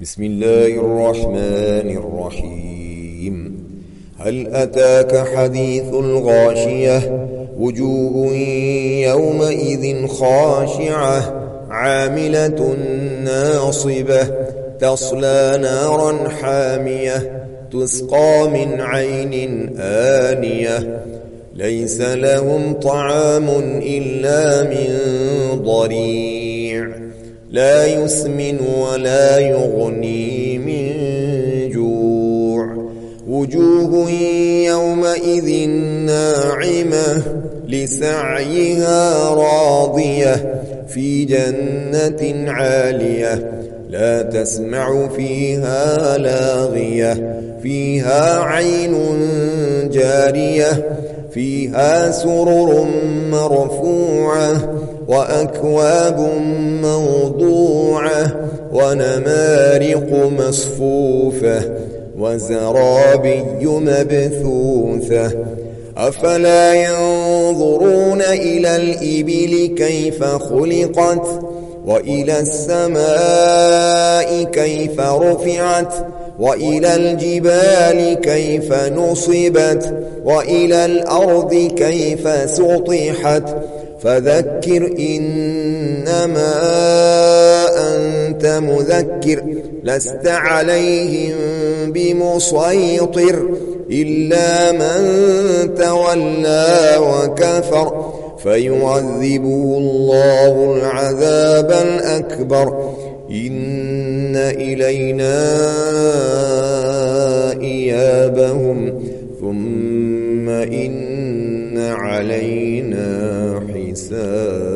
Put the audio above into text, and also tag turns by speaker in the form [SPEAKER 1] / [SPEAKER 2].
[SPEAKER 1] بسم الله الرحمن الرحيم. هل أتاك حديث الغاشية؟ وجوه يومئذ خاشعة عاملة ناصبة تصلى نارا حامية تسقى من عين آنية ليس لهم طعام إلا من ضريع لا يسمن ولا يغني من جوع. وجوه يومئذ ناعمة لسعيها راضية في جنة عالية لا تسمع فيها لاغية فيها عين جارية فيها سرر مرفوعة وأكواب موضوعة ونمارق مصفوفة وزرابي مبثوثة. أفلا ينظرون إلى الإبل كيف خلقت وإلى السماء كيف رفعت وإلى الجبال كيف نصبت وإلى الأرض كيف سطحت. فذكر إنما أنت مذكر لست عليهم بمسيطر إلا من تولى وكفر فيعذبه الله العذاب الأكبر. إن إلينا إيابهم ثم إن علينا حسابهم.